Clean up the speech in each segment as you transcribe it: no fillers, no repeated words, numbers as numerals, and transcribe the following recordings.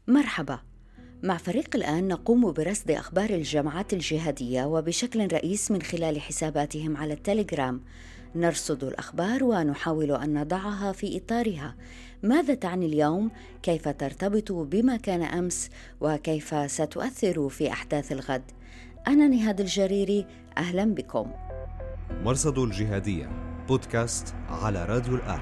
مرحبا. مع فريق الآن نقوم برصد أخبار الجماعات الجهادية وبشكل رئيس من خلال حساباتهم على التليجرام. نرصد الأخبار ونحاول أن نضعها في إطارها. ماذا تعني اليوم؟ كيف ترتبط بما كان أمس؟ وكيف ستؤثر في أحداث الغد؟ أنا نهاد الجريري، أهلا بكم. مرصد الجهادية بودكاست على راديو الآن.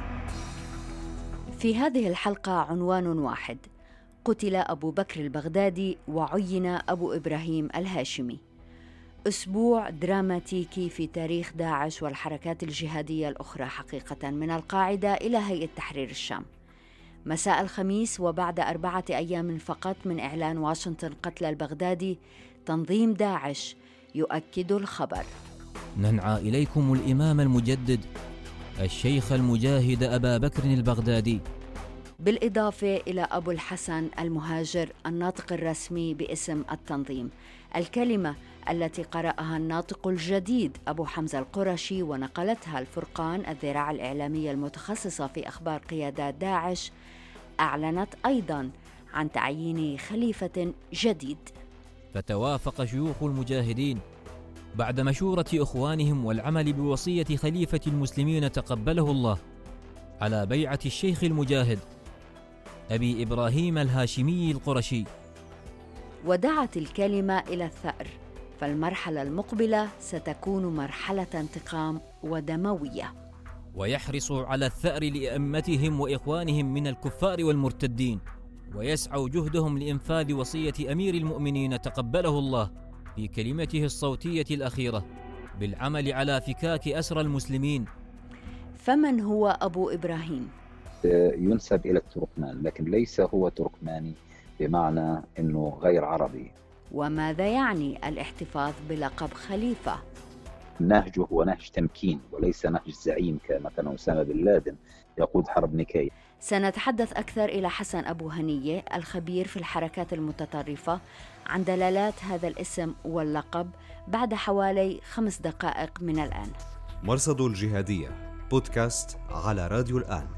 في هذه الحلقة عنوان واحد: قتل أبو بكر البغدادي وعين أبو إبراهيم الهاشمي. أسبوع دراماتيكي في تاريخ داعش والحركات الجهادية الأخرى حقيقة، من القاعدة إلى هيئة تحرير الشام. مساء الخميس وبعد 4 أيام فقط من إعلان واشنطن قتل البغدادي، تنظيم داعش يؤكد الخبر. ننعى إليكم الإمام المجدد الشيخ المجاهد أبا بكر البغدادي، بالإضافة إلى أبو الحسن المهاجر الناطق الرسمي باسم التنظيم، الكلمة التي قرأها الناطق الجديد أبو حمزة القرشي ونقلتها الفرقان الذراع الإعلامية المتخصصة في أخبار قيادات داعش، أعلنت أيضاً عن تعيين خليفة جديد. فتوافق شيوخ المجاهدين بعد مشورة إخوانهم والعمل بوصية خليفة المسلمين تقبله الله على بيعة الشيخ المجاهد أبي إبراهيم الهاشمي القرشي. ودعت الكلمة إلى الثأر، فالمرحلة المقبلة ستكون مرحلة انتقام ودموية. ويحرص على الثأر لأئمتهم وإخوانهم من الكفار والمرتدين، ويسعوا جهدهم لإنفاذ وصية أمير المؤمنين تقبله الله في كلمته الصوتية الأخيرة بالعمل على فكاك أسرى المسلمين. فمن هو أبو إبراهيم؟ ينسب إلى التركمان، لكن ليس هو تركماني بمعنى أنه غير عربي. وماذا يعني الاحتفاظ بلقب خليفة؟ نهجه هو نهج تمكين وليس نهج زعيم كمثلا أسامة بن لادن يقود حرب نيكاية. سنتحدث أكثر إلى حسن أبو هنية الخبير في الحركات المتطرفة عن دلالات هذا الاسم واللقب بعد حوالي 5 دقائق من الآن. مرصد الجهادية بودكاست على راديو الآن.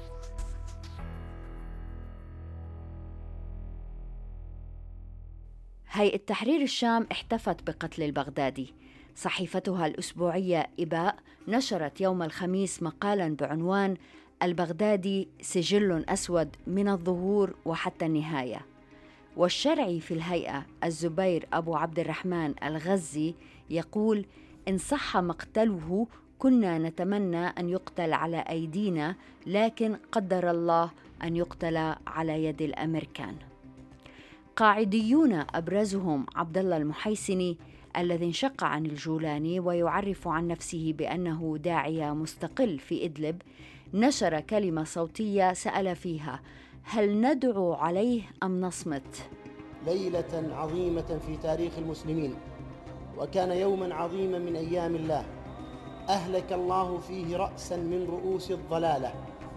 هيئة تحرير الشام احتفت بقتل البغدادي. صحيفتها الأسبوعية إباء نشرت يوم الخميس مقالاً بعنوان البغدادي سجل أسود من الظهور وحتى النهاية. والشرعي في الهيئة الزبير أبو عبد الرحمن الغزي يقول: إن صح مقتله كنا نتمنى أن يقتل على أيدينا، لكن قدر الله أن يقتل على يد الأمريكان. قاعديون أبرزهم عبد الله المحيسني الذي انشق عن الجولاني ويعرف عن نفسه بأنه داعية مستقل في إدلب، نشر كلمة صوتية سأل فيها: هل ندعو عليه أم نصمت؟ ليلة عظيمة في تاريخ المسلمين، وكان يوما عظيما من أيام الله، أهلك الله فيه رأسا من رؤوس الضلالة،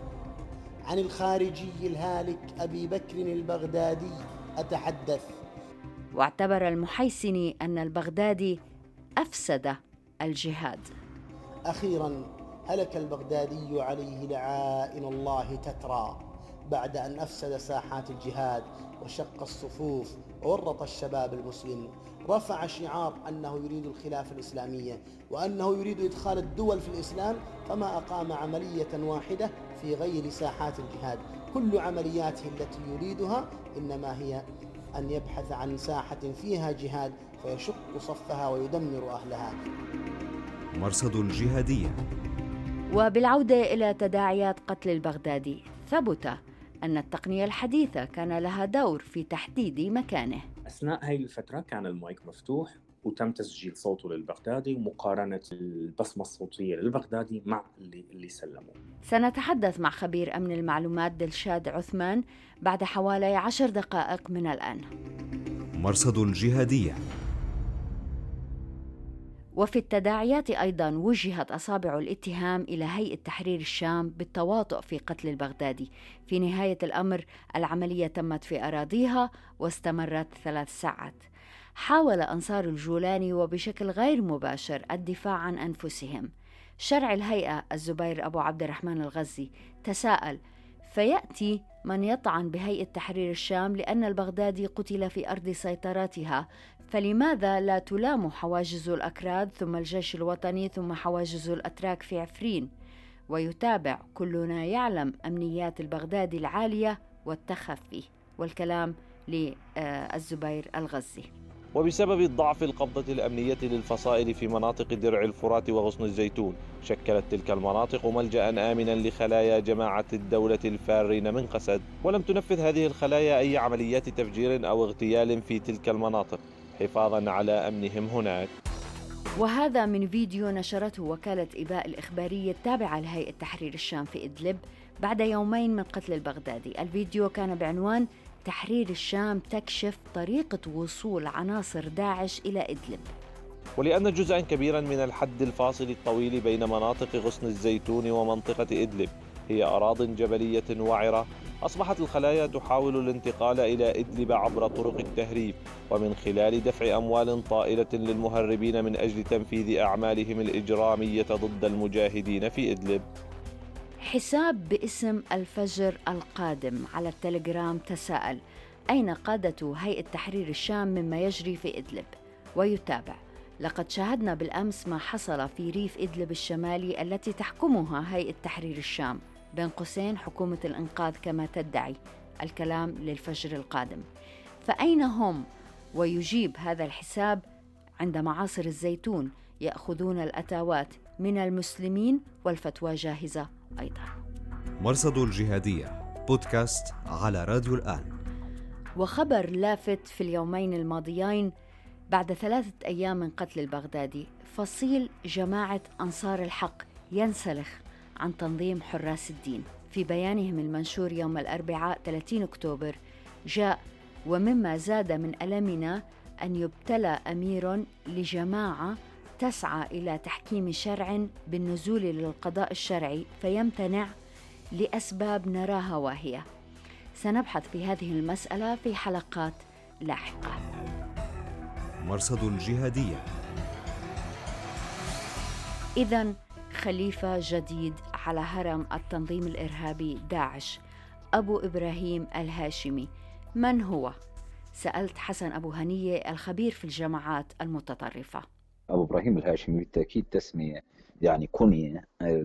عن الخارجي الهالك أبي بكر البغدادي أتحدث. واعتبر المحيسني أن البغدادي أفسد الجهاد. أخيرا هلك البغدادي عليه لعائن الله تترى، بعد أن أفسد ساحات الجهاد وشق الصفوف وورط الشباب المسلم. رفع شعار أنه يريد الخلافة الإسلامية وأنه يريد إدخال الدول في الإسلام، فما أقام عملية واحدة في غير ساحات الجهاد. كل عملياته التي يريدها إنما هي أن يبحث عن ساحة فيها جهاد فيشق صفها ويدمر أهلها. مرصد الجهادية. وبالعودة إلى تداعيات قتل البغدادي، ثبت أن التقنية الحديثة كان لها دور في تحديد مكانه. أثناء هذه الفترة كان المايك مفتوح وتم تسجيل صوته للبغدادي ومقارنة البصمة الصوتية للبغدادي مع اللي سلموا. سنتحدث مع خبير أمن المعلومات دلشاد عثمان بعد حوالي 10 دقائق من الآن. مرصد الجهادية. وفي التداعيات أيضاً وجهت أصابع الاتهام إلى هيئة تحرير الشام بالتواطؤ في قتل البغدادي. في نهاية الأمر العملية تمت في أراضيها واستمرت 3 ساعات. حاول أنصار الجولاني وبشكل غير مباشر الدفاع عن أنفسهم. شرع الهيئة الزبير أبو عبد الرحمن الغزي تساءل: فيأتي من يطعن بهيئة تحرير الشام لأن البغدادي قتل في أرض سيطرتها، فلماذا لا تلام حواجز الأكراد ثم الجيش الوطني ثم حواجز الأتراك في عفرين؟ ويتابع كلنا يعلم أمنيات البغدادي العالية والتخفي. والكلام للزبير الغزي. وبسبب ضعف القبضة الأمنية للفصائل في مناطق درع الفرات وغصن الزيتون، شكلت تلك المناطق ملجأ آمنا لخلايا جماعة الدولة الفارين من قسد، ولم تنفذ هذه الخلايا أي عمليات تفجير أو اغتيال في تلك المناطق حفاظا على أمنهم هناك. وهذا من فيديو نشرته وكالة إباء الإخبارية التابعة لهيئة تحرير الشام في إدلب بعد يومين من قتل البغدادي. الفيديو كان بعنوان تحرير الشام تكشف طريقة وصول عناصر داعش إلى إدلب. ولأن جزءا كبيرا من الحد الفاصل الطويل بين مناطق غصن الزيتون ومنطقة إدلب هي أراضٍ جبلية وعرة، أصبحت الخلايا تحاول الانتقال إلى إدلب عبر طرق التهريب ومن خلال دفع أموال طائلة للمهربين من أجل تنفيذ أعمالهم الإجرامية ضد المجاهدين في إدلب. حساب باسم الفجر القادم على التليجرام تساءل: أين قادة هيئة تحرير الشام مما يجري في إدلب؟ ويتابع: لقد شاهدنا بالأمس ما حصل في ريف إدلب الشمالي التي تحكمها هيئة تحرير الشام بين قوسين حكومة الإنقاذ كما تدعي. الكلام للفجر القادم. فأين هم؟ ويجيب هذا الحساب: عند معاصر الزيتون يأخذون الأتاوات من المسلمين والفتوى جاهزة أيضا. مرصد الجهادية بودكاست على راديو الآن. وخبر لافت في اليومين الماضيين: بعد 3 أيام من قتل البغدادي، فصيل جماعة أنصار الحق ينسلخ عن تنظيم حراس الدين. في بيانهم المنشور يوم الأربعاء 30 أكتوبر جاء: ومما زاد من ألمنا أن يبتلى أمير لجماعة تسعى إلى تحكيم شرع بالنزول للقضاء الشرعي فيمتنع لأسباب نراها واهية. سنبحث في هذه المسألة في حلقات لاحقة. مرصد الجهادية. إذن خليفة جديد على هرم التنظيم الإرهابي داعش، أبو إبراهيم الهاشمي. من هو؟ سألت حسن أبو هنية الخبير في الجماعات المتطرفة. أبو إبراهيم الهاشمي بالتأكيد تسمية يعني كنية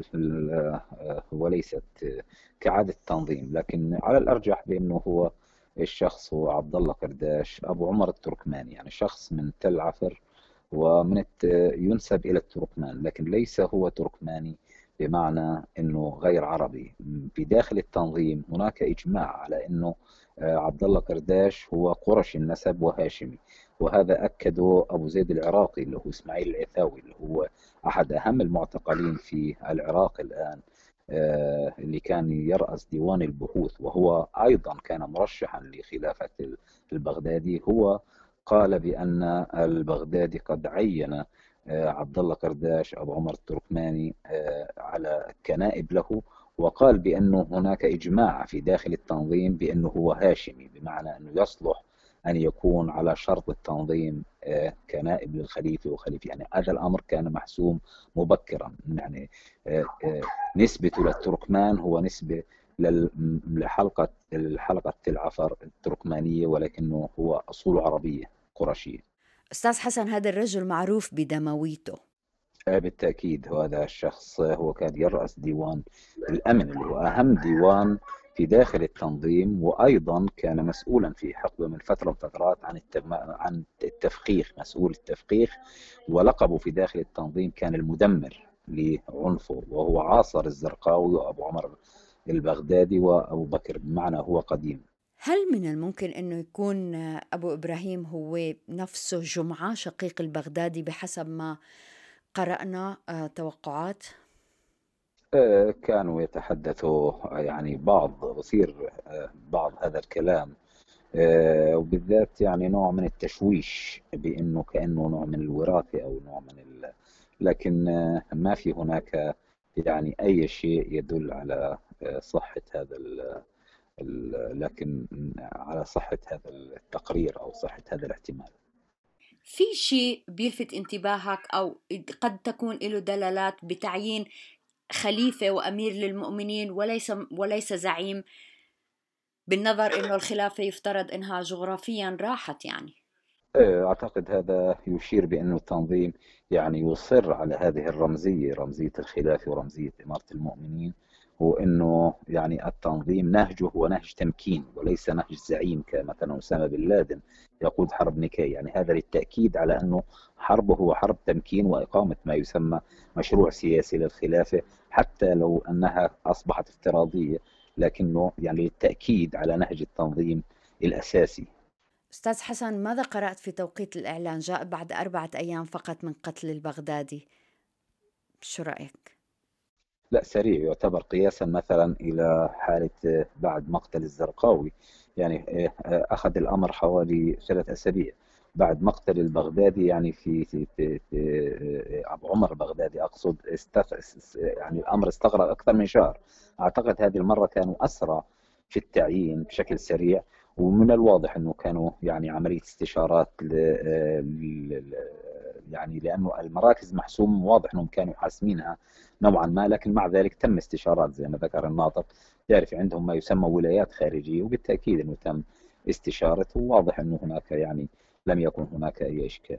وليست كعادة التنظيم، لكن على الأرجح بأنه هو الشخص هو عبد الله قرداش أبو عمر التركماني، يعني شخص من تل عفر ومن ينسب إلى التركمان، لكن ليس هو تركماني بمعنى أنه غير عربي. في داخل التنظيم هناك إجماع على أنه عبد الله قرداش هو قرشي النسب وهاشمي، وهذا أكده أبو زيد العراقي اللي هو إسماعيل العثاوي اللي هو أحد أهم المعتقلين في العراق الآن، اللي كان يرأس ديوان البحوث وهو أيضا كان مرشحا لخلافة البغدادي. هو قال بأن البغدادي قد عين عبد الله قرداش أبو عمر التركماني على كنائب له، وقال بأنه هناك إجماع في داخل التنظيم بأنه هو هاشمي، بمعنى أنه يصلح أن يكون على شرط التنظيم كنائب للخليفة وخليفة. يعني هذا الأمر كان محسوم مبكرا، يعني نسبته للتركمان هو نسبة لحلقة تل عفر التركمانية، ولكنه هو أصول عربية قرشية. أستاذ حسن، هذا الرجل معروف بدمويته. بالتأكيد هذا الشخص هو كان يرأس ديوان الأمن اللي هو أهم ديوان في داخل التنظيم، وأيضا كان مسؤولا في حقبة من فترة من فترات عن التفخيخ، مسؤول التفخيخ، ولقبه في داخل التنظيم كان المدمر لعنفه، وهو عاصر الزرقاوي وأبو عمر البغدادي وأبو بكر، بمعنى هو قديم. هل من الممكن أنه يكون أبو إبراهيم هو نفسه جمعة شقيق البغدادي بحسب ما قرأنا توقعات؟ كانوا يتحدثوا يعني بصير بعض هذا الكلام، وبالذات يعني نوع من التشويش بأنه كأنه نوع من الوراثة أو نوع من لكن ما في هناك يعني أي شيء يدل على صحة هذا لكن على صحة هذا التقرير أو صحة هذا الاحتمال. في شيء بيلفت انتباهك أو قد تكون له دلالات بتعيين خليفة وأمير للمؤمنين وليس زعيم بالنظر إنه الخلافة يفترض إنها جغرافيا راحت يعني. أعتقد هذا يشير بأن التنظيم يعني يصر على هذه الرمزية، رمزية الخلافة ورمزية إمارة المؤمنين، وأنه يعني التنظيم نهجه هو نهج تمكين وليس نهج زعيم كمثلا أسامة بن لادن يقود حرب نيكي. يعني هذا للتأكيد على أنه حربه هو حرب تمكين وإقامة ما يسمى مشروع سياسي للخلافة، حتى لو أنها أصبحت افتراضية، لكنه يعني للتأكيد على نهج التنظيم الأساسي. أستاذ حسن، ماذا قرأت في توقيت الإعلان؟ جاء بعد 4 أيام فقط من قتل البغدادي، شو رأيك؟ لا، سريع يعتبر قياسا مثلا إلى حالة بعد مقتل الزرقاوي. يعني أخذ الأمر حوالي 3 أسابيع بعد مقتل البغدادي. يعني في أبو عمر البغدادي أقصد يعني الأمر استغرق أكثر من شهر. أعتقد هذه المرة كانوا أسرع في التعيين بشكل سريع، ومن الواضح أنه كانوا يعني عملية استشارات يعني لأنه المراكز محسوم، واضح أنهم كانوا حاسمينها نوعا ما، لكن مع ذلك تم استشارات زي ما ذكر الناطق. تعرف عندهم ما يسمى ولايات خارجية، وبالتأكيد أنه تم استشارته، وواضح أنه هناك يعني لم يكن هناك أي إشكال.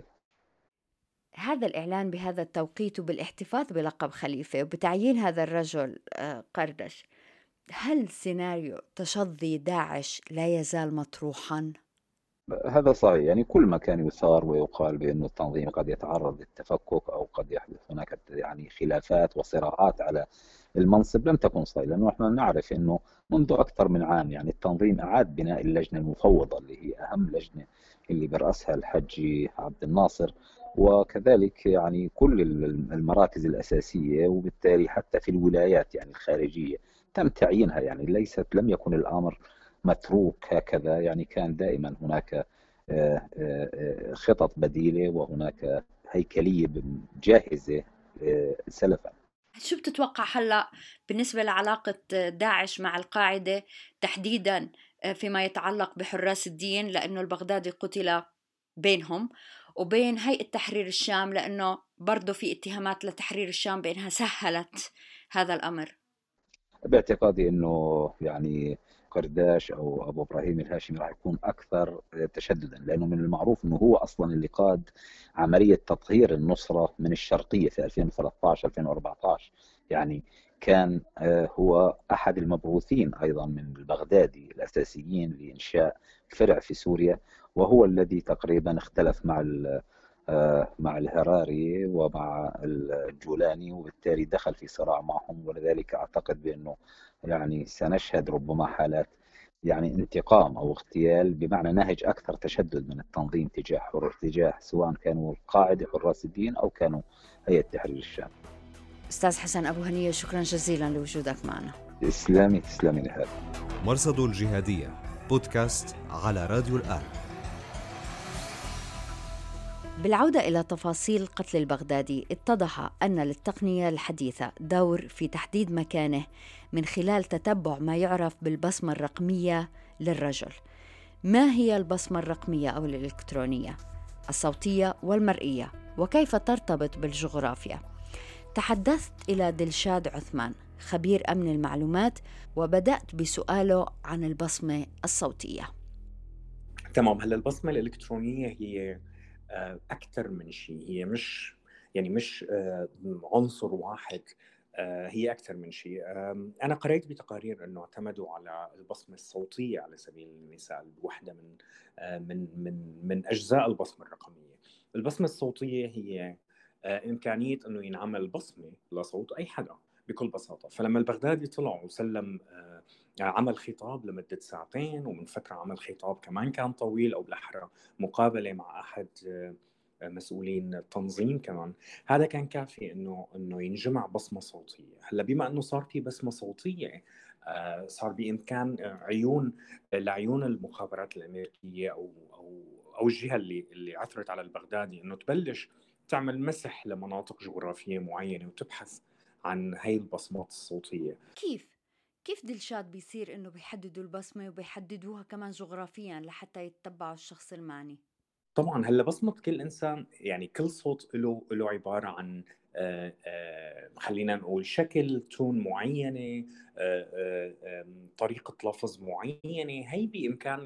هذا الإعلان بهذا التوقيت وبالاحتفاظ بلقب خليفة وبتعيين هذا الرجل قردش، هل سيناريو تشظي داعش لا يزال مطروحا؟ هذا صحيح. يعني كل ما كان يثار ويقال بأنه التنظيم قد يتعرض للتفكك أو قد يحدث هناك يعني خلافات وصراعات على المنصب، لم تكن صحيحة، لأنه احنا نعرف أنه منذ أكثر من عام يعني التنظيم أعاد بناء اللجنة المفوضة اللي هي أهم لجنة اللي برأسها الحجي عبد الناصر، وكذلك يعني كل المراكز الأساسية، وبالتالي حتى في الولايات يعني الخارجية تم تعيينها. يعني لم يكن الأمر متروك هكذا، يعني كان دائما هناك خطط بديلة وهناك هيكلية جاهزة سلفا. شو بتتوقع هلأ بالنسبة لعلاقة داعش مع القاعدة تحديدا فيما يتعلق بحراس الدين، لأنه البغدادي قتل بينهم وبين هيئة تحرير الشام، لأنه برضو في اتهامات لتحرير الشام بأنها سهلت هذا الأمر؟ باعتقادي انه يعني قرداش او ابو ابراهيم الهاشمي راح يكون اكثر تشددا، لانه من المعروف انه هو اصلا اللي قاد عمليه تطهير النصره من الشرقيه في 2013 2014. يعني كان هو احد المبعوثين ايضا من البغدادي الاساسيين لانشاء فرع في سوريا، وهو الذي تقريبا اختلف مع الهراري ومع الجولاني، وبالتالي دخل في صراع معهم. ولذلك أعتقد بأنه يعني سنشهد ربما حالات يعني انتقام أو اغتيال بمعنى نهج أكثر تشدد من التنظيم تجاه سواء كانوا القاعدة حراس الدين أو كانوا هيئة تحرير الشام. أستاذ حسن أبو هنية، شكرا جزيلا لوجودك معنا. تسلمي نهاد. مرصد الجهادية بودكاست على راديو الآن. بالعودة إلى تفاصيل قتل البغدادي، اتضح أن للتقنية الحديثة دور في تحديد مكانه من خلال تتبع ما يعرف بالبصمة الرقمية للرجل. ما هي البصمة الرقمية أو الإلكترونية؟ الصوتية والمرئية، وكيف ترتبط بالجغرافيا؟ تحدثت إلى دلشاد عثمان خبير أمن المعلومات، وبدأت بسؤاله عن البصمة الصوتية. تمام. هلا البصمة الإلكترونية هي أكثر من شيء، هي مش عنصر واحد، هي أكثر من شيء. أنا قرأت بتقارير أنه اعتمدوا على البصمة الصوتية على سبيل المثال، واحدة من أجزاء البصمة الرقمية. البصمة الصوتية هي إمكانية أنه ينعمل بصمة لصوت أي حدا بكل بساطة. فلما البغدادي طلع وسلم عمل خطاب لمدة 2 ساعة، ومن فترة عمل خطاب كمان كان طويل، أو بالأحرى مقابلة مع أحد مسؤولين التنظيم كمان، هذا كان كافي إنه ينجمع بصمة صوتية. هلا بما إنه صار في بصمة صوتية، صار بإمكان لعيون المخابرات الأمريكية أو الجهة اللي عثرت على البغدادي إنه تبلش تعمل مسح لمناطق جغرافية معينة وتبحث عن هاي البصمات الصوتية. كيف دلشاد بيصير إنه بيحددوا البصمة وبيحددوها كمان جغرافيا لحتى يتبعوا الشخص المعني؟ طبعا هلا بصمة كل إنسان، يعني كل صوت له عبارة عن خلينا نقول شكل، تون معينة، طريقة لفظ معينة. هي بإمكان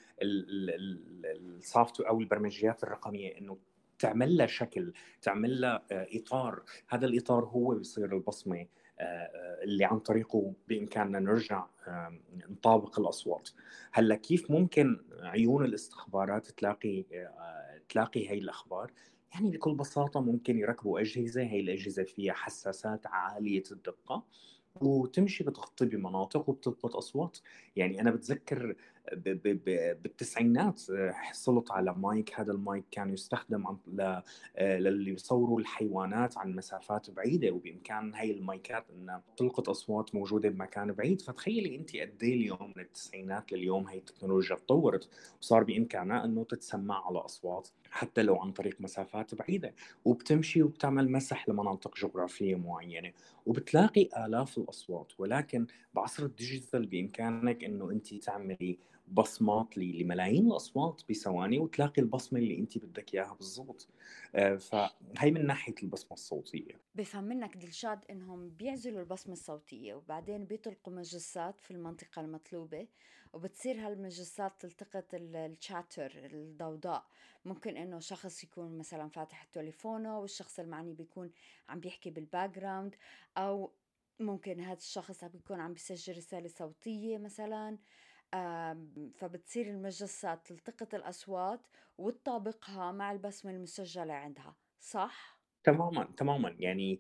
السوفت أو البرمجيات الرقمية إنه تعمل لها شكل، تعمل لها إطار. هذا الإطار هو بيصير البصمة اللي عن طريقه بإمكاننا نرجع نطابق الأصوات. هلا كيف ممكن عيون الاستخبارات تلاقي هاي الأخبار؟ يعني بكل بساطة ممكن يركبوا أجهزة، هاي الأجهزة فيها حساسات عالية الدقة وتمشي بتغطي بمناطق وبتضبط أصوات. يعني أنا بتذكر بالتسعينات حصلت على مايك. هذا المايك كان يستخدم للي بيصوروا الحيوانات عن مسافات بعيدة، وبإمكان هاي المايكات أنها تلقط أصوات موجودة بمكان بعيد. فتخيلي أنت قد إيه اليوم من التسعينات لليوم هاي التكنولوجيا تطورت وصار بإمكانها أنه تتسمع على أصوات حتى لو عن طريق مسافات بعيدة، وبتمشي وبتعمل مسح لمناطق جغرافية معينة وبتلاقي آلاف الأصوات. ولكن بعصر الديجيتال بإمكانك أنه أنت تعملي بصمات لملايين الأصوات بثواني وتلاقي البصمة اللي أنت بدك إياها بالضبط. فهي من ناحية البصمة الصوتية. بفهم منك دلشاد إنهم بيعزلوا البصمة الصوتية وبعدين بيطلقوا مجسات في المنطقة المطلوبة، وبتصير هالمجسات تلتقط الشاتر، الضوضاء. ممكن إنه شخص يكون مثلا فاتح تليفونه والشخص المعني بيكون عم بيحكي بالباك جراوند، أو ممكن هذا الشخص عم بيكون عم بيسجل رسالة صوتية مثلا. فبتصير المجسات تلتقط الأصوات وتطابقها مع البصمة المسجلة عندها، صح؟ تماما تماما. يعني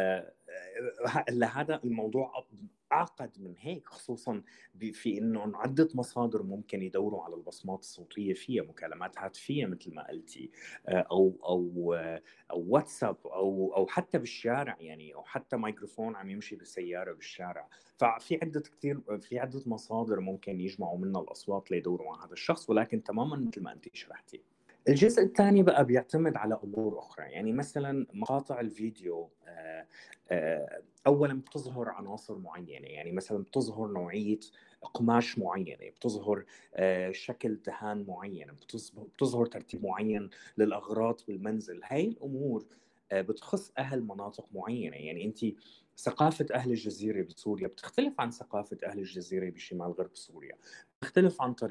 لهذا الموضوع أعقد من هيك، خصوصا في انه عدة مصادر ممكن يدوروا على البصمات الصوتية فيها. مكالمات هاتفية مثل ما قلتي، او واتساب، او حتى بالشارع، يعني او حتى ميكروفون عم يمشي بالسيارة بالشارع. في عدة مصادر ممكن يجمعوا منها الأصوات ليدوروا على هذا الشخص. ولكن تماما مثل ما أنت شرحتي، الجزء الثاني بقى بيعتمد على أمور أخرى. يعني مثلا مقاطع الفيديو أولا بتظهر عناصر معينة، يعني مثلا بتظهر نوعية قماش معينة، بتظهر شكل دهان معين، بتظهر ترتيب معين للأغراض بالمنزل. هاي الأمور بتخص أهل مناطق معينة. يعني أنت ثقافة أهل الجزيرة بسوريا بتختلف عن ثقافة أهل الجزيرة بشمال غرب سوريا، تختلف عن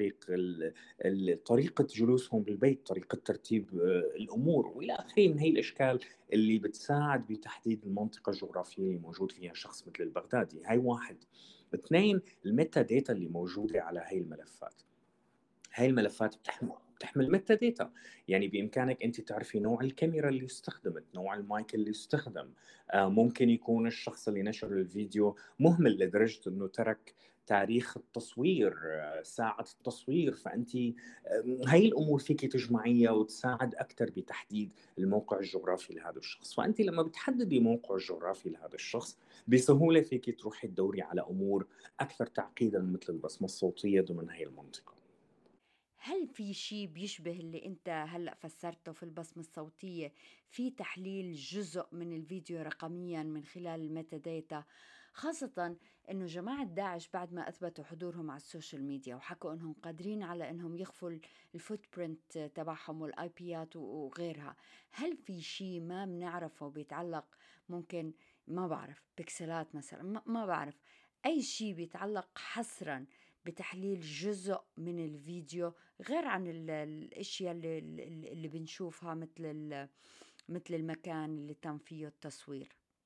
طريقة جلوسهم بالبيت، طريقة ترتيب الأمور وإلى آخره من هي الأشكال اللي بتساعد بتحديد المنطقة الجغرافية اللي موجود فيها شخص مثل البغدادي. هاي واحد. اثنين، الميتا داتا اللي موجودة على هاي الملفات. هاي الملفات بتحمل ميتا داتا. يعني بإمكانك أنت تعرفي نوع الكاميرا اللي استخدمت، نوع المايك اللي استخدم. ممكن يكون الشخص اللي نشر الفيديو مهمل لدرجة أنه ترك تاريخ التصوير، ساعة التصوير. فأنت هاي الأمور فيك تجمعيها وتساعد أكثر بتحديد الموقع الجغرافي لهذا الشخص. فأنت لما بتحددي موقع الجغرافي لهذا الشخص بسهولة فيك تروحي تدوري على أمور أكثر تعقيدا مثل البصمة الصوتية ضمن هاي المنطقة. هل في شيء بيشبه اللي انت هلأ فسرته في البصمة الصوتية في تحليل جزء من الفيديو رقميا من خلال الميتا داتا؟ خاصة انه جماعة داعش بعد ما اثبتوا حضورهم على السوشيال ميديا وحكوا انهم قادرين على انهم يخفوا الفوت برنت تبعهم والاي بيات وغيرها، هل في شيء ما بنعرفه بيتعلق، ممكن ما بعرف بكسلات مثلا، ما بعرف اي شيء بيتعلق حصرا بتحليل جزء من الفيديو غير عن الاشياء اللي بنشوفها مثل المكان اللي تم فيه التصوير؟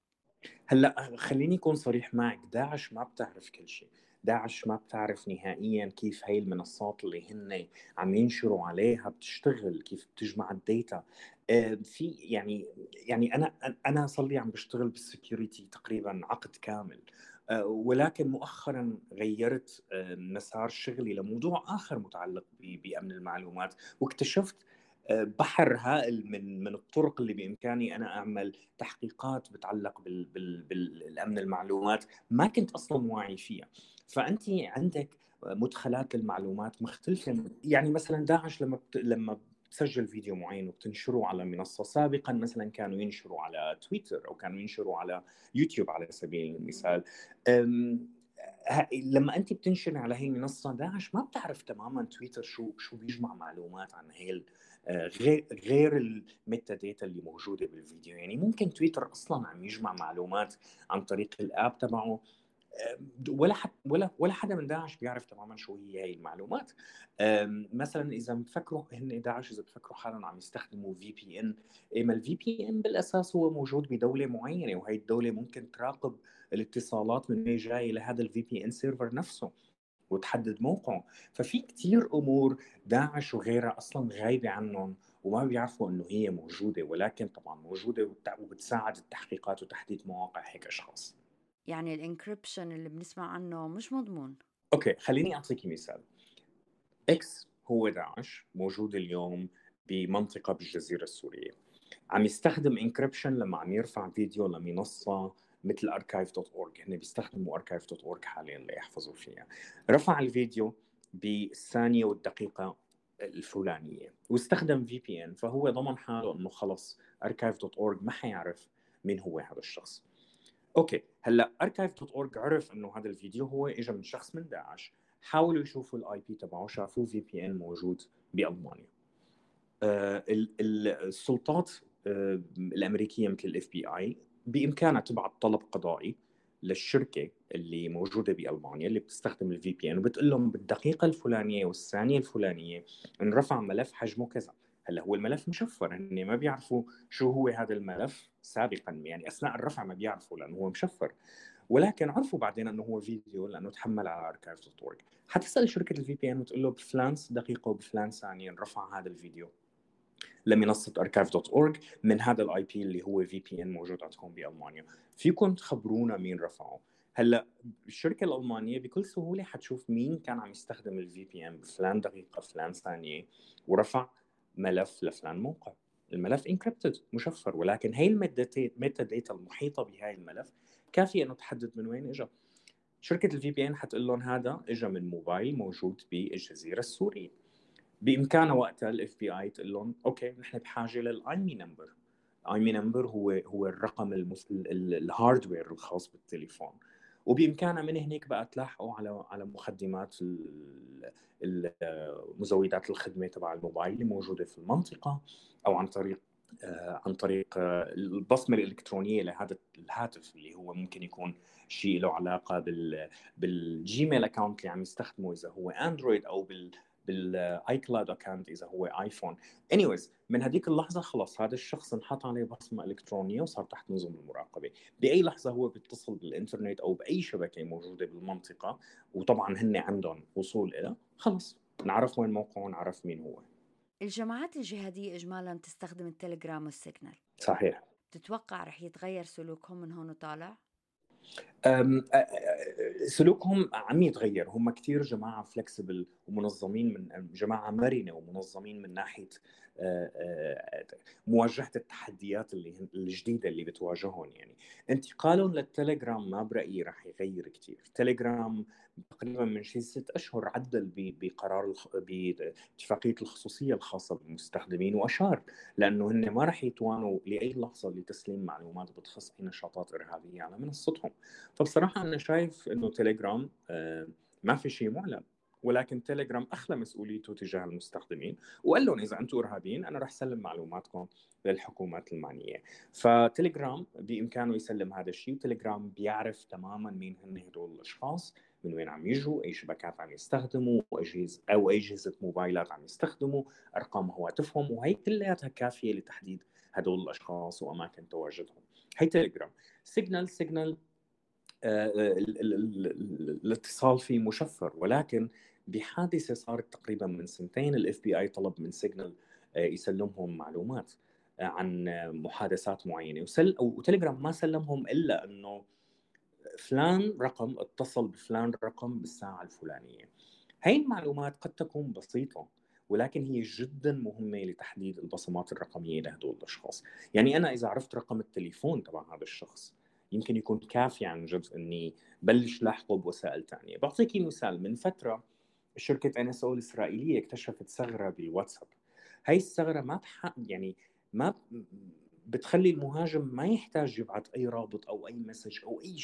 هلا خليني أكون صريح معك، داعش ما بتعرف كل شيء. داعش ما بتعرف نهائيا كيف هاي المنصات اللي هن عم ينشروا عليها بتشتغل، كيف بتجمع الداتا. في يعني أنا صار لي عم بشتغل بالسكيورتي تقريبا عقد كامل. ولكن مؤخرا غيرت مسار شغلي لموضوع آخر متعلق بأمن المعلومات، واكتشفت بحر هائل من الطرق اللي بإمكاني أنا أعمل تحقيقات بتعلق بالأمن المعلومات ما كنت أصلا واعي فيها. فأنت عندك مدخلات للمعلومات مختلفة. يعني مثلا داعش لما بتسجل فيديو معين وبتنشره على منصة، سابقا مثلا كانوا ينشروا على تويتر أو كانوا ينشروا على يوتيوب على سبيل المثال. لما انت بتنشر على هي المنصه، داعش ما بتعرف تماما تويتر شو بيجمع معلومات عن هي غير الميتا داتا اللي موجوده بالفيديو. يعني ممكن تويتر اصلا عم يجمع معلومات عن طريق الاب تبعه، ولا حدا من داعش بيعرف تماما شو هي المعلومات. مثلا اذا بفكروا هن داعش، اذا بفكروا حالهم عم يستخدموا في بي ان، ما الفي بي ان بالاساس هو موجود بدوله معينه، وهي الدوله ممكن تراقب الاتصالات من وين جاي لهذا الفي بي ان سيرفر نفسه وتحدد موقعه. ففي كتير امور داعش وغيرها اصلا غايبه عنهم وما بيعرفوا انه هي موجوده، ولكن طبعا موجوده وبتساعد التحقيقات وتحديد مواقع هيك اشخاص. يعني الانكريبشن اللي بنسمع عنه مش مضمون. اوكي، خليني اعطيكي مثال. اكس هو داعش موجود اليوم بمنطقه بالجزيره السوريه، عم يستخدم انكريبشن لما عم يرفع فيديو لمنصه مثل archive.org. هن بيستخدموا archive.org حاليا ليحفظوا فيها. رفع الفيديو بالثانيه والدقيقه الفلانيه واستخدم في بي ان، فهو ضمن حاله انه خلص archive.org ما حيعرف مين هو هذا الشخص. اوكي، هلا archive.org عرف انه هذا الفيديو هو اجى من شخص من داعش، حاولوا يشوفوا الاي بي تبعه، شافوه في بي ان موجود بالمانيا. السلطات الامريكيه مثل الاف بي اي بامكانها تبعت طلب قضائي للشركه اللي موجوده بالمانيا اللي بتستخدم الفي بي ان، وبتقول لهم بالدقيقه الفلانيه والثانيه الفلانيه انرفع ملف حجمه كذا. هلا هو الملف مشفر، هن ما بيعرفوا شو هو هذا الملف سابقا، يعني اثناء الرفع ما بيعرفوا لانه هو مشفر، ولكن عرفوا بعدين انه هو فيديو لانه تحمل على archive.org. حتسال شركه الفي بي ان وتقول له بفلان دقيقه وبفلان ثانيه رفع هذا الفيديو لمنصه archive.org من هذا الاي بي اللي هو في بي ان موجود عندكم بالمانيا، فيكم تخبرونا مين رفعه. هلا الشركه الالمانيه بكل سهوله حتشوف مين كان عم يستخدم الفي بي ان بفلان دقيقه فلان ثانيه ورفع ملف لفلان موقع. الملف انكريبتد مشفر، ولكن هي الميتا داتا المحيطه بهاي الملف كافيه انه تحدد من وين اجى. شركه الفي بي ان حتقول لهم هذا اجى من موبايل موجود بالجزيره السوريه. بامكانها وقتها الاف بي اي تقول لهم اوكي نحن بحاجه للايمي نمبر. الايمي نمبر هو الرقم الهاردوير الخاص بالتليفون، وبامكانها من هناك بقى تلاحقوا على مخدمات مزودات الخدمه تبع الموبايل اللي موجوده في المنطقه، او عن طريق البصمه الالكترونيه لهذا الهاتف اللي هو ممكن يكون شيء له علاقه بالجيميل اكونت اللي عم يستخدمه اذا هو اندرويد، او بالاي كلاود اكونت اذا هو ايفون. انيويز من هذيك اللحظه خلص هذا الشخص انحط عليه بصمه الكترونيه وصار تحت نظم المراقبه. باي لحظه هو بيتصل بالانترنت او باي شبكه موجوده بالمنطقه، وطبعا هن عندهم وصول إلى، خلص نعرف وين موقعه، نعرف مين هو. الجماعات الجهادية إجمالا تستخدم التليجرام والسيجنال. صحيح. تتوقع رح يتغير سلوكهم من هون وطالع؟ سلوكهم عم يتغير. هم كتير جماعة فلكسبل ومنظمين، من جماعة مرنة ومنظمين من ناحية مواجهة التحديات الجديدة اللي بتواجههم. يعني انتقالهم للتليجرام ما برأيي رح يغير كتير. تليجرام تقريبا من شي 6 أشهر عدل بقرار باتفاقية الخصوصية الخاصة بالمستخدمين، وأشار لأنه هن ما رح يتوانوا لأي لحظة لتسليم معلومات بتخص أي نشاطات إرهابية على منصتهم. فبصراحة أنا شايف إنه تليجرام ما في شيء معلن، ولكن تليجرام أخلى مسؤوليته تجاه المستخدمين وقال لهم إذا أنتم إرهابيين أنا رح سلم معلوماتكم للحكومات المعنية. فتليجرام بإمكانه يسلم هذا الشيء، وتليجرام بيعرف تماما مين هن هدول الأشخاص، من وين عم يجوا، أي شبكات عم يستخدموا، أو أجهزة موبايلات عم يستخدموا، أرقام هواتفهم، وهي كلها كافية لتحديد هدول الأشخاص وأماكن تواجدهم. هي تليجرام. سيجنال الاتصال فيه مشفر، ولكن بحادثة صارت تقريبا من 2 الاف بي اي طلب من سيجنال يسلمهم معلومات عن محادثات معينة، وتليجرام ما سلمهم إلا أنه فلان رقم اتصل بفلان رقم بالساعة الفلانية. هاي المعلومات قد تكون بسيطة، ولكن هي جدا مهمة لتحديد البصمات الرقمية لهدول الأشخاص. يعني أنا إذا عرفت رقم التليفون تبع هذا الشخص يمكن يكون كافي عن جد أني بلش لاحقه بوسائل تانية. بعطيكي مثال. من فترة شركة NSO الإسرائيلية اكتشفت ثغرة بالواتساب. هاي الثغرة ما بتخلي المهاجم ما يحتاج يبعث أي رابط أو أي مسج أو أي شيء،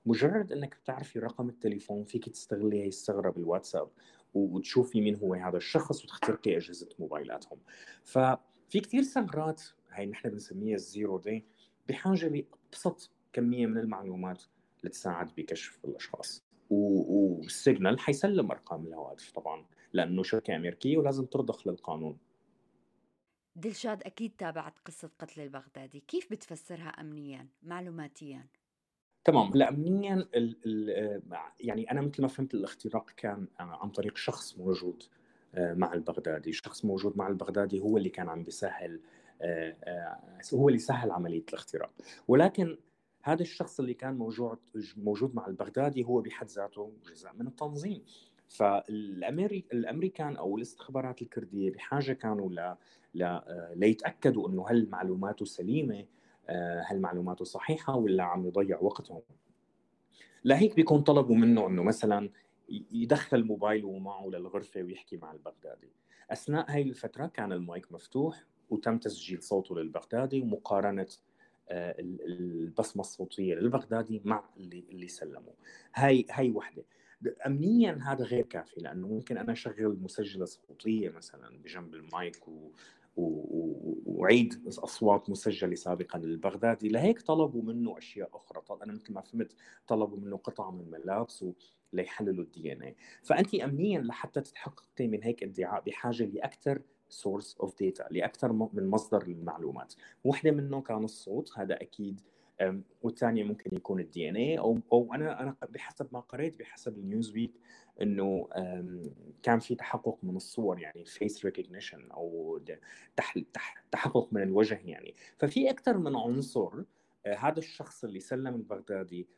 مجرد انك بتعرفي رقم التليفون فيك تستغلي هي الثغره بالواتساب وتشوفي مين هو هذا الشخص وتخترقي اجهزه موبايلاتهم. ففي كثير ثغرات هي نحن بنسميها الزيرو داي بحاجه لابسط كميه من المعلومات لتساعد بكشف الاشخاص. والسيجنال حيسلم ارقام الهواتف طبعا لانه شركه امريكيه ولازم ترضخ للقانون. دلشاد، أكيد تابعت قصة قتل البغدادي، كيف بتفسرها أمنياً معلوماتياً؟ تمام. هلا امنيا يعني انا مثل ما فهمت الاختراق كان عن طريق شخص موجود مع البغدادي. الشخص موجود مع البغدادي هو اللي كان عم بيسهل، هو اللي سهل عمليه الاختراق. ولكن هذا الشخص اللي كان موجود مع البغدادي هو بحد ذاته جزء من التنظيم. فالامريكان او الاستخبارات الكرديه بحاجه كانوا ليتاكدوا انه هل معلوماته سليمه، هل معلوماته صحيحة ولا عم يضيع وقتهم. لهيك بيكون طلبوا منه أنه مثلا يدخل موبايله معه للغرفة ويحكي مع البغدادي. أثناء هاي الفترة كان المايك مفتوح وتم تسجيل صوته للبغدادي ومقارنة البصمة الصوتية للبغدادي مع اللي سلموا. هاي وحدة. أمنيا هذا غير كافي لأنه ممكن أنا أشغل مسجلة صوتية مثلا بجنب المايك وعيد أصوات مسجلة سابقا للبغدادي. لهيك طلبوا منه أشياء أخرى. أنا مثل ما فهمت طلبوا منه قطعة من ملابسه ليحللوا الدي ان اي. فأنت أمنيا لحتى تتحققي من هيك ادعاء بحاجة لأكثر source of data، لأكثر من مصدر للمعلومات. واحدة منه كان الصوت، هذا أكيد، والثانية ممكن يكون الدي ان اي أو أنا بحسب ما قريت بحسب النيوز ويك إنه كان في تحقق من الصور، يعني face recognition أو تحقق من الوجه يعني. ففي أكثر من عنصر. هذا الشخص اللي سلم البغدادي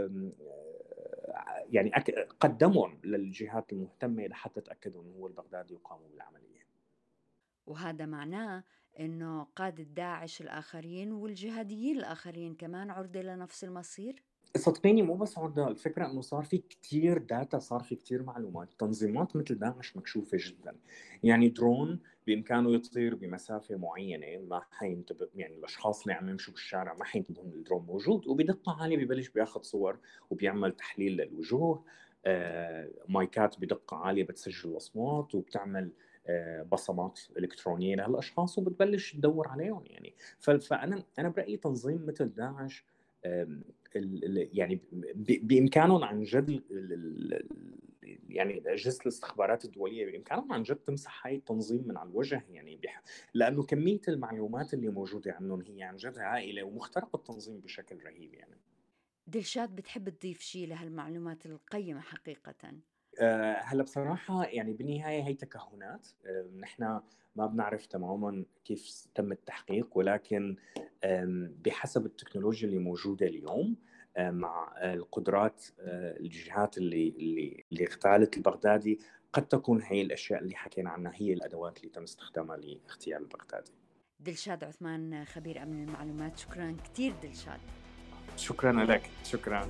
يعني قدمهم للجهات المهتمة لحتى تأكدوا أنه هو البغدادي وقاموا بالعملية. وهذا معناه أنه قادة داعش الآخرين والجهاديين الآخرين كمان عرضة لنفس المصير؟ صدقيني مو بس عرضة، الفكرة أنه صار في كتير داتا، صار في كتير معلومات. تنظيمات مثل داعش مكشوفة جدا. يعني درون بإمكانه يطير بمسافة معينة ما حينتبه، يعني الأشخاص اللي عم يمشوا بالشارع ما حينتبهوا إن الدرون موجود، وبدقة عالية ببلش بياخد صور وبيعمل تحليل للوجوه. مايكات بدقة عالية بتسجل الأصوات وبتعمل بصمات إلكترونية لهالأشخاص وبتبلش تدور عليهم يعني. فأنا برأيي تنظيم مثل داعش يعني بإمكانهم عن جد، يعني أجهزة الاستخبارات الدولية بإمكانهم عن جد تمسح هاي التنظيم من على الوجه يعني، لأنه كمية المعلومات اللي موجودة عنهم هي عن جد هائلة ومخترق التنظيم بشكل رهيب يعني. دلشاد، بتحب تضيف شيء لهالمعلومات القيمة حقيقة؟ هلا بصراحة يعني بالنهاية هي تكهنات. نحن ما بنعرف تماما كيف تم التحقيق، ولكن بحسب التكنولوجيا اللي موجودة اليوم مع القدرات الجهات اللي اغتالت البغدادي، قد تكون هي الأشياء اللي حكينا عنها هي الأدوات اللي تم استخدامها لاغتيال البغدادي. دلشاد عثمان، خبير أمن المعلومات، شكرا كتير دلشاد. شكرا لك. شكرا.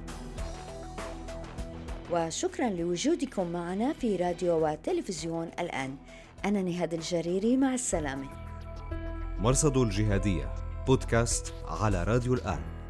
وشكرا لوجودكم معنا في راديو وتلفزيون الآن. أنا نهاد الجريري، مع السلامة. مرصد الجهادية بودكاست على راديو الآن.